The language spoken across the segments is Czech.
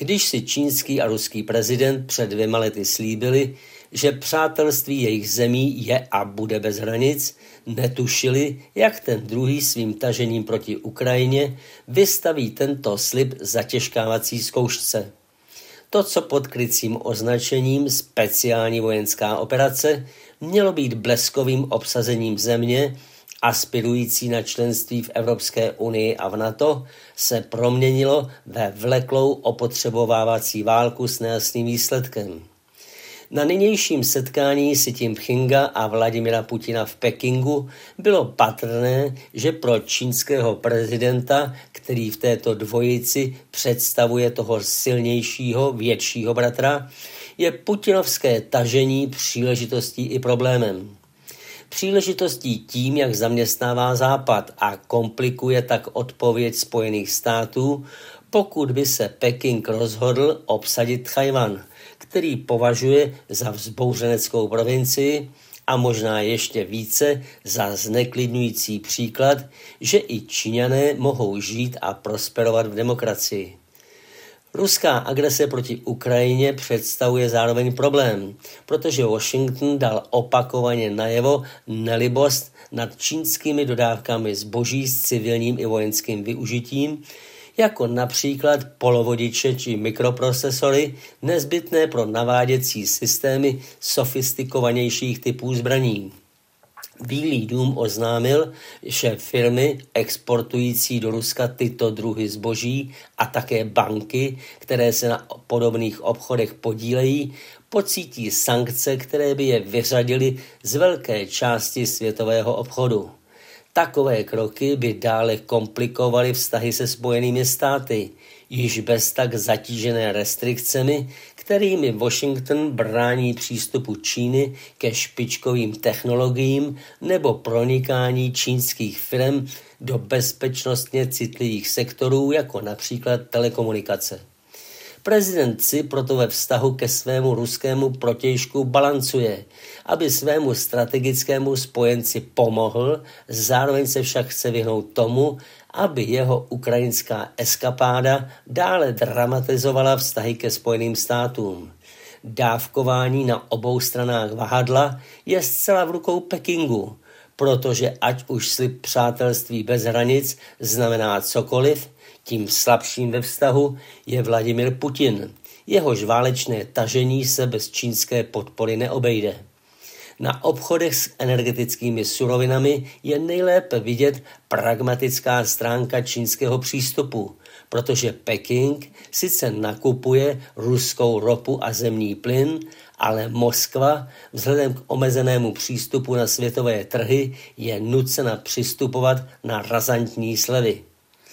Když si čínský a ruský prezident před 2 lety slíbili, že přátelství jejich zemí je a bude bez hranic, netušili, jak ten druhý svým tažením proti Ukrajině vystaví tento slib zatěžkávací zkoušce. To, co pod krycím označením speciální vojenská operace mělo být bleskovým obsazením země, aspirující na členství v Evropské unii a v NATO, se proměnilo ve vleklou opotřebovávací válku s nejasným výsledkem. Na nynějším setkání Xi Jinpinga a Vladimira Putina v Pekingu bylo patrné, že pro čínského prezidenta, který v této dvojici představuje toho silnějšího, většího bratra, je putinovské tažení příležitostí i problémem. Příležitostí tím, jak zaměstnává Západ a komplikuje tak odpověď Spojených států, pokud by se Peking rozhodl obsadit Tchaj-wan, který považuje za vzbouřeneckou provincii a možná ještě více za zneklidňující příklad, že i Číňané mohou žít a prosperovat v demokracii. Ruská agrese proti Ukrajině představuje zároveň problém, protože Washington dal opakovaně najevo nelibost nad čínskými dodávkami zboží s civilním i vojenským využitím, jako například polovodiče či mikroprocesory nezbytné pro naváděcí systémy sofistikovanějších typů zbraní. Bílý dům oznámil, že firmy exportující do Ruska tyto druhy zboží a také banky, které se na podobných obchodech podílejí, pocítí sankce, které by je vyřadily z velké části světového obchodu. Takové kroky by dále komplikovaly vztahy se Spojenými státy, již bez tak zatížené restrikcemi, kterými Washington brání přístupu Číny ke špičkovým technologiím nebo pronikání čínských firm do bezpečnostně citlivých sektorů, jako například telekomunikace. Prezident Xi proto ve vztahu ke svému ruskému protějšku balancuje, aby svému strategickému spojenci pomohl, zároveň se však chce vyhnout tomu, aby jeho ukrajinská eskapáda dále dramatizovala vztahy ke Spojeným státům. Dávkování na obou stranách vahadla je zcela v rukou Pekingu, protože ať už slib přátelství bez hranic znamená cokoliv, tím slabším ve vztahu je Vladimir Putin. Jehož válečné tažení se bez čínské podpory neobejde. Na obchodech s energetickými surovinami je nejlépe vidět pragmatická stránka čínského přístupu, protože Peking sice nakupuje ruskou ropu a zemní plyn, ale Moskva vzhledem k omezenému přístupu na světové trhy je nucena přistupovat na razantní slevy.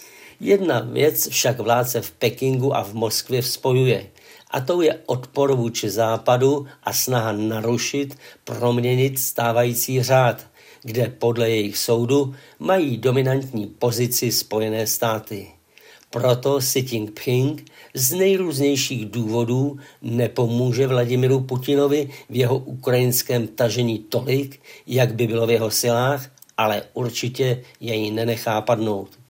Jedna věc však vládce v Pekingu a v Moskvě spojuje, a to je odpor vůči Západu a snaha narušit, proměnit stávající řád, kde podle jejich soudu mají dominantní pozici Spojené státy. Proto Xi Jinping z nejrůznějších důvodů nepomůže Vladimiru Putinovi v jeho ukrajinském tažení tolik, jak by bylo v jeho silách, ale určitě jej nenechá padnout.